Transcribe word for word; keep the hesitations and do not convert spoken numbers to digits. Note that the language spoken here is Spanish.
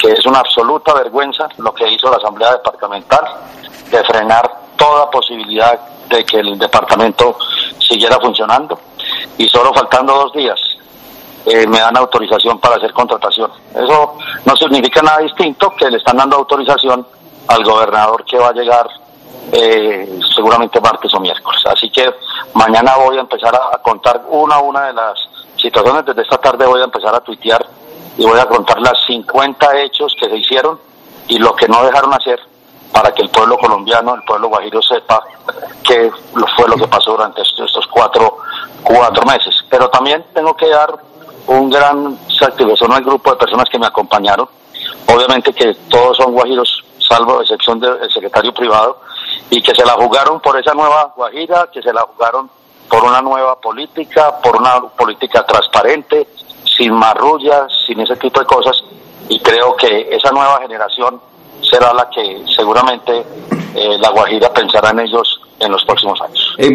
que es una absoluta vergüenza lo que hizo la Asamblea Departamental de frenar toda posibilidad de que el departamento siguiera funcionando, y solo faltando dos días eh, me dan autorización para hacer contratación. Eso no significa nada distinto que le están dando autorización al gobernador que va a llegar eh, seguramente martes o miércoles. Así que mañana voy a empezar a, a contar una a una de las situaciones. Desde esta tarde voy a empezar a tuitear y voy a contar las cincuenta hechos que se hicieron y lo que no dejaron hacer, para que el pueblo colombiano, el pueblo guajiro sepa qué fue lo que pasó durante estos, estos cuatro, cuatro meses. Pero también tengo que dar un gran satisfacción al grupo de personas que me acompañaron. Obviamente que todos son guajiros, salvo excepción del secretario privado, y que se la jugaron por esa nueva Guajira, que se la jugaron por una nueva política, por una política transparente, sin marrullas, sin ese tipo de cosas, y creo que esa nueva generación será la que seguramente eh, la Guajira pensará en ellos en los próximos años.